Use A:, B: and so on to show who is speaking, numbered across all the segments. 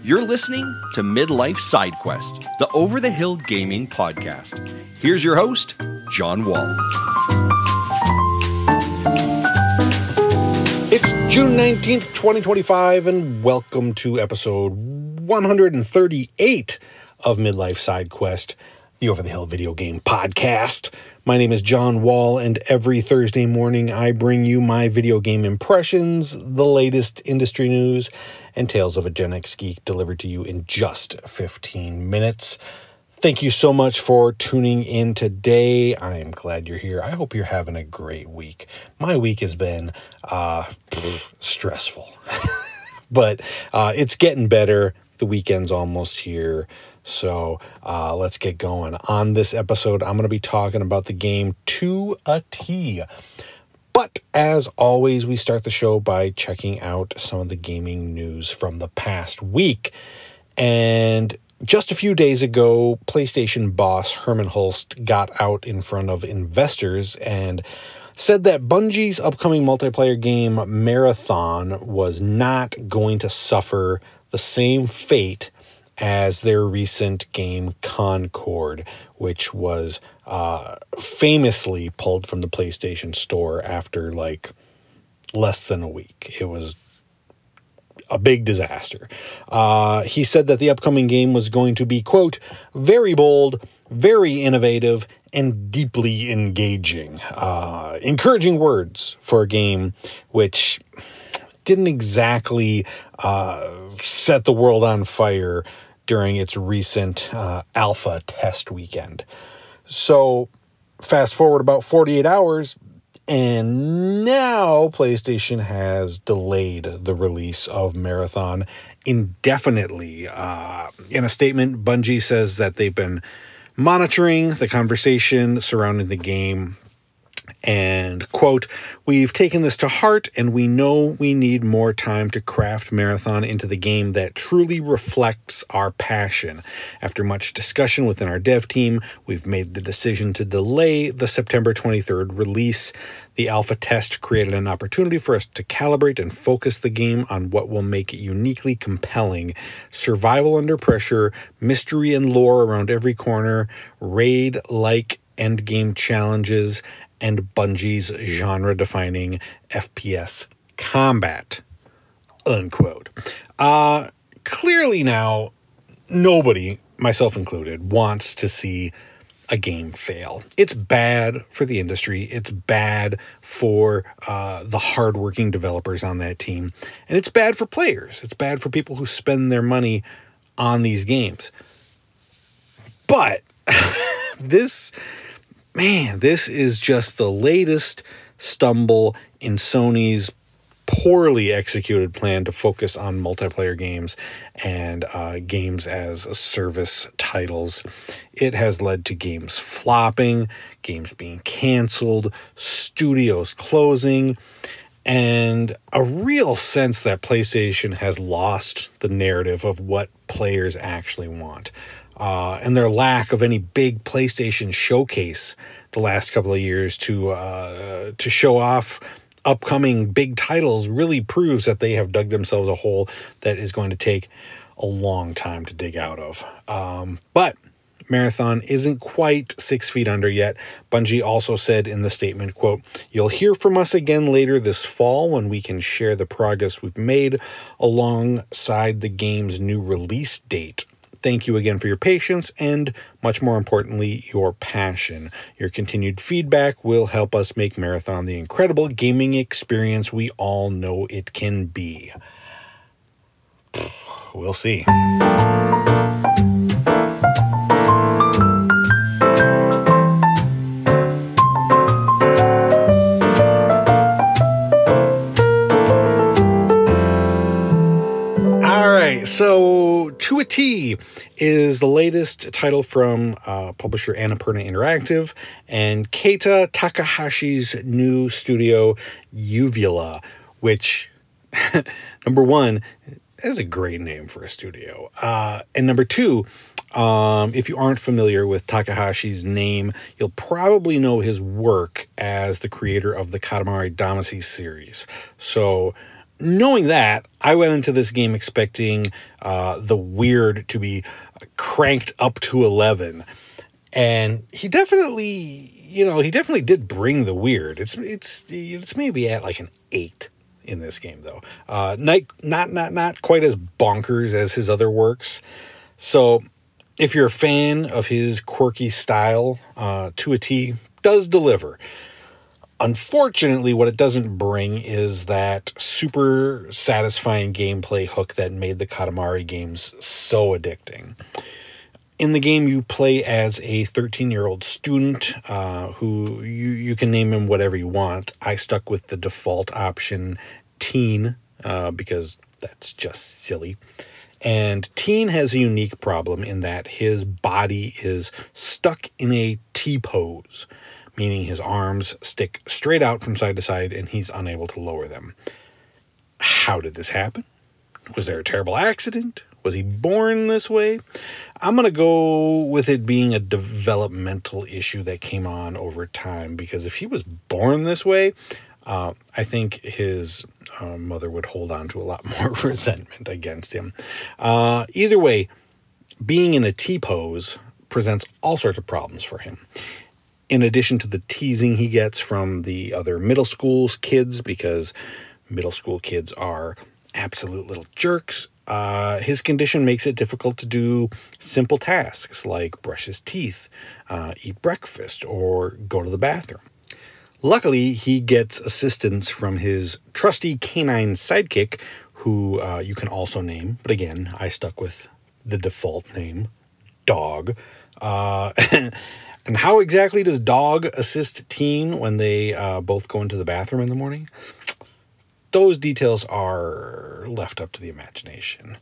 A: You're listening to Midlife Side Quest, the Over the Hill Gaming podcast. Here's your host, John Wall.
B: It's June 19th, 2025, and welcome to episode 138 of Midlife Side Quest, the Over the Hill video game podcast. My name is John Wall, and every Thursday morning I bring you my video game impressions, the latest industry news, and tales of a Gen X geek delivered to you in just 15 minutes. Thank you so much for tuning in today. I am glad you're here. I hope you're having a great week. My week has been stressful, but it's getting better. The weekend's almost here. So let's get going. On this episode, I'm going to be talking about the game To a T. But as always, we start the show by checking out some of the gaming news from the past week. And just a few days ago, PlayStation boss Hermen Hulst got out in front of investors and said that Bungie's upcoming multiplayer game Marathon was not going to suffer the same fate as their recent game Concord, which was famously pulled from the PlayStation Store after less than a week. It was a big disaster. He said that the upcoming game was going to be, quote, very bold, very innovative, and deeply engaging. Encouraging words for a game which didn't exactly set the world on fire during its recent alpha test weekend. So fast forward about 48 hours, and now PlayStation has delayed the release of Marathon indefinitely. In a statement, Bungie says that they've been monitoring the conversation surrounding the game and, quote, we've taken this to heart and we know we need more time to craft Marathon into the game that truly reflects our passion. After much discussion within our dev team, we've made the decision to delay the September 23rd release. The alpha test created an opportunity for us to calibrate and focus the game on what will make it uniquely compelling. Survival under pressure, mystery and lore around every corner, raid-like endgame challenges, and Bungie's genre-defining FPS combat, unquote. Clearly now, nobody, myself included, wants to see a game fail. It's bad for the industry. It's bad for the hardworking developers on that team. And it's bad for players. It's bad for people who spend their money on these games. But this is just the latest stumble in Sony's poorly executed plan to focus on multiplayer games and games as service titles. It has led to games flopping, games being canceled, studios closing, and a real sense that PlayStation has lost the narrative of what players actually want. And their lack of any big PlayStation showcase the last couple of years to show off upcoming big titles really proves that they have dug themselves a hole that is going to take a long time to dig out of. But Marathon isn't quite 6 feet under yet. Bungie also said in the statement, quote, you'll hear from us again later this fall when we can share the progress we've made alongside the game's new release date. Thank you again for your patience and, much more importantly, your passion. Your continued feedback will help us make Marathon the incredible gaming experience we all know it can be. We'll see. So, To a T is the latest title from publisher Annapurna Interactive and Keita Takahashi's new studio, Uvula, which, number one, is a great name for a studio. And number two, if you aren't familiar with Takahashi's name, you'll probably know his work as the creator of the Katamari Damacy series. So, knowing that, I went into this game expecting the weird to be cranked up to 11. And he definitely did bring the weird. It's maybe at like an 8 in this game, though. Not quite as bonkers as his other works. So if you're a fan of his quirky style, To a T does deliver. Unfortunately, what it doesn't bring is that super satisfying gameplay hook that made the Katamari games so addicting. In the game, you play as a 13-year-old student who you can name him whatever you want. I stuck with the default option, Teen, because that's just silly. And Teen has a unique problem in that his body is stuck in a T-pose, meaning his arms stick straight out from side to side and he's unable to lower them. How did this happen? Was there a terrible accident? Was he born this way? I'm going to go with it being a developmental issue that came on over time, because if he was born this way, I think his mother would hold on to a lot more resentment against him. Either way, being in a T-pose presents all sorts of problems for him. In addition to the teasing he gets from the other middle school kids, because middle school kids are absolute little jerks, his condition makes it difficult to do simple tasks like brush his teeth, eat breakfast, or go to the bathroom. Luckily, he gets assistance from his trusty canine sidekick, who you can also name, but again, I stuck with the default name, Dog. And how exactly does Dog assist Teen when they both go into the bathroom in the morning? Those details are left up to the imagination.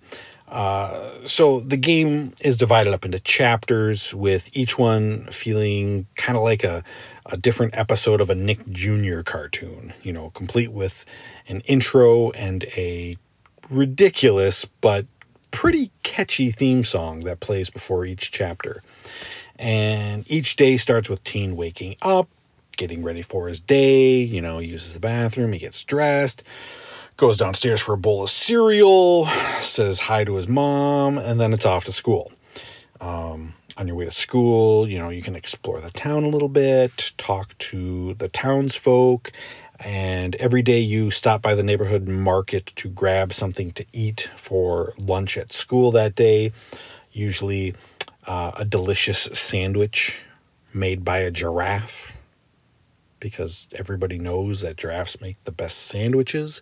B: So the game is divided up into chapters, with each one feeling kind of like a different episode of a Nick Jr. cartoon, complete with an intro and a ridiculous but pretty catchy theme song that plays before each chapter. And each day starts with Teen waking up, getting ready for his day, uses the bathroom, he gets dressed, goes downstairs for a bowl of cereal, says hi to his mom, and then it's off to school. On your way to school, you can explore the town a little bit, talk to the townsfolk, and every day you stop by the neighborhood market to grab something to eat for lunch at school that day, usually a delicious sandwich made by a giraffe, because everybody knows that giraffes make the best sandwiches.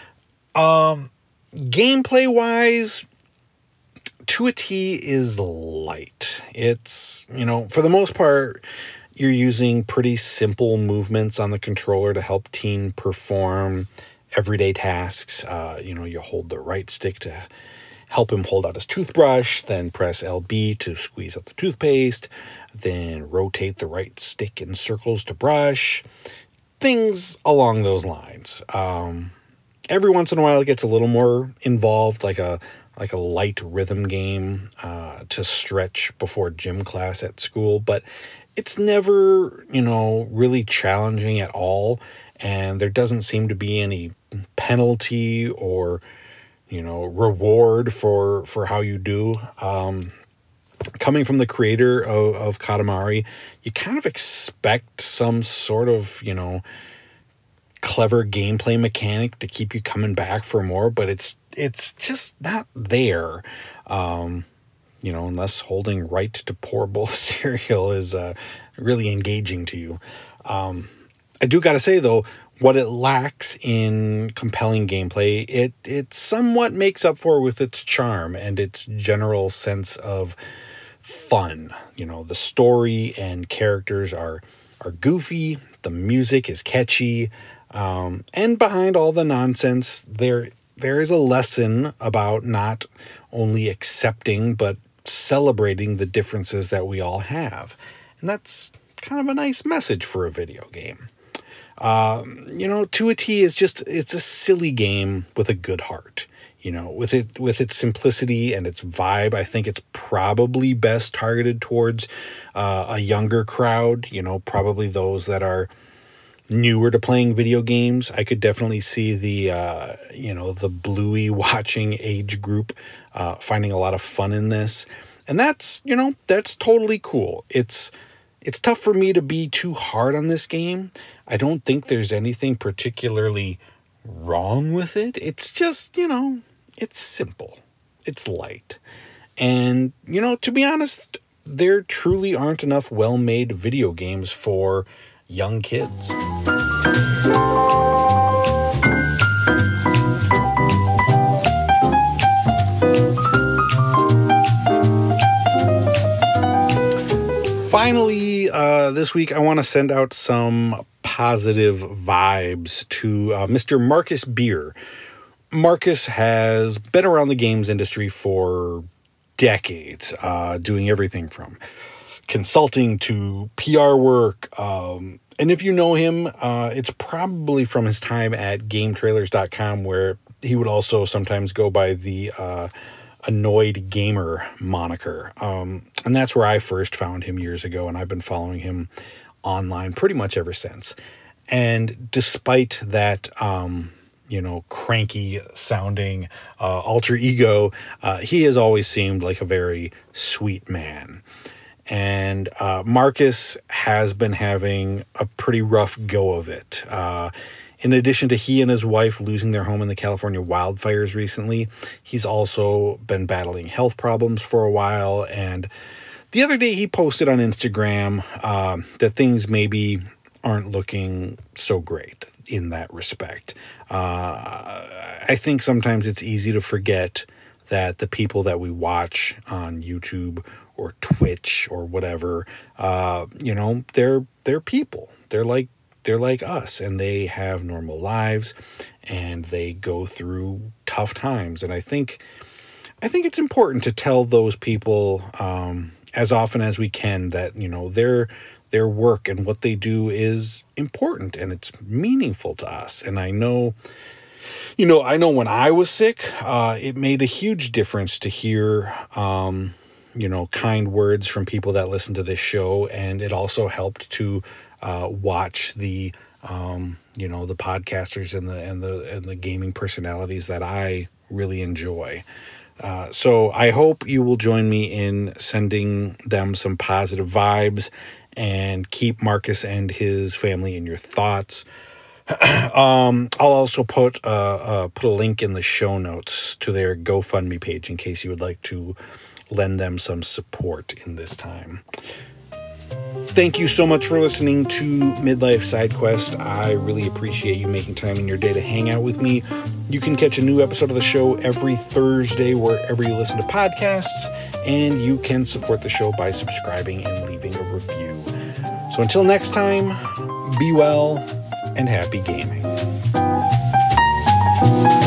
B: Gameplay-wise, To a T is light. It's, for the most part, you're using pretty simple movements on the controller to help Teen perform everyday tasks. You hold the right stick to help him hold out his toothbrush, then press LB to squeeze out the toothpaste, then rotate the right stick in circles to brush, things along those lines. Every once in a while it gets a little more involved, like a light rhythm game to stretch before gym class at school, but it's never, really challenging at all, and there doesn't seem to be any penalty or reward for how you do. Coming from the creator of Katamari, you kind of expect some sort of, clever gameplay mechanic to keep you coming back for more, but it's just not there. Unless holding right to pour a bowl of cereal is really engaging to you. I do gotta say, though, what it lacks in compelling gameplay, it somewhat makes up for with its charm and its general sense of fun. The story and characters are goofy, the music is catchy, and behind all the nonsense, there is a lesson about not only accepting but celebrating the differences that we all have. And that's kind of a nice message for a video game. To a T is it's a silly game with a good heart. With its simplicity and its vibe, I think it's probably best targeted towards a younger crowd, probably those that are newer to playing video games, I could definitely see the Bluey watching age group finding a lot of fun in this. And that's totally cool. It's tough for me to be too hard on this game. I don't think there's anything particularly wrong with it. It's just, it's simple. It's light. And, to be honest, there truly aren't enough well-made video games for young kids. Finally, this week I want to send out some positive vibes to Mr. Marcus Beer. Marcus has been around the games industry for decades, doing everything from consulting to PR work. And if you know him, it's probably from his time at GameTrailers.com, where he would also sometimes go by the Annoyed Gamer moniker. And that's where I first found him years ago, and I've been following him online pretty much ever since. And despite that, cranky sounding alter ego, he has always seemed like a very sweet man. And Marcus has been having a pretty rough go of it. In addition to he and his wife losing their home in the California wildfires recently, he's also been battling health problems for a while. And the other day he posted on Instagram that things maybe aren't looking so great in that respect. I think sometimes it's easy to forget that the people that we watch on YouTube or Twitch or whatever, they're people. They're like us, and they have normal lives, and they go through tough times. And I think it's important to tell those people as often as we can that their work and what they do is important and it's meaningful to us. And I know when I was sick, it made a huge difference to hear kind words from people that listen to this show, and it also helped to watch the the podcasters and the gaming personalities that I really enjoy. So I hope you will join me in sending them some positive vibes and keep Marcus and his family in your thoughts. I'll also put a link in the show notes to their GoFundMe page in case you would like to lend them some support in this time. Thank you so much for listening to Midlife Side Quest. I really appreciate you making time in your day to hang out with me. You can catch a new episode of the show every Thursday wherever you listen to podcasts, and you can support the show by subscribing and leaving a review. So until next time, be well and happy gaming.